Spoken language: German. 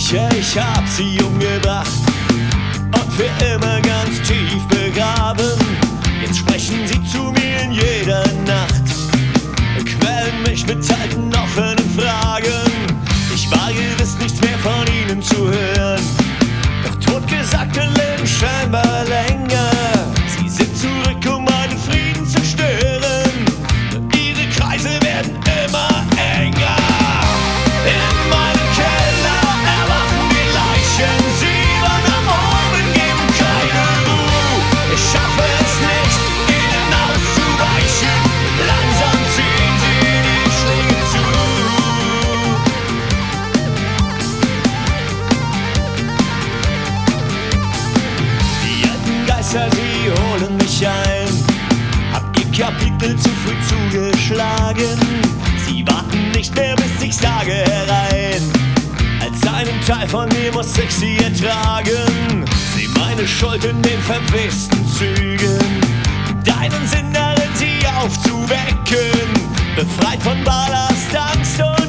sicher, ich hab sie umgebracht und für immer ganz tief begraben. Jetzt sprechen sie zu mir in jeder Nacht, quälen mich mit alten offenen Fragen. Ich wage es, nichts mehr von ihnen zu hören, doch Totgesagte leben scheinbar länger. Sie sind zurück, um meinen Frieden zu stören, und ihre Kreise werden immer enger. In meinem Keller erwachen die Leichen, sie wollen nach oben, geben keine Ruhe. Ich schaffe es nicht, ihnen auszuweichen, langsam ziehen sie die Schläge zu. Die alten Geister, sie holen mich ein, hab ihr Kapitel zu früh zugeschlagen. Sie warten nicht mehr, bis ich sage herein, als einen Teil von mir muss ich sie ertragen. Seh meine Schuld in den verwessten Zügen, deinen Sinn darin, sie aufzuwecken, befreit von Ballast, Angst und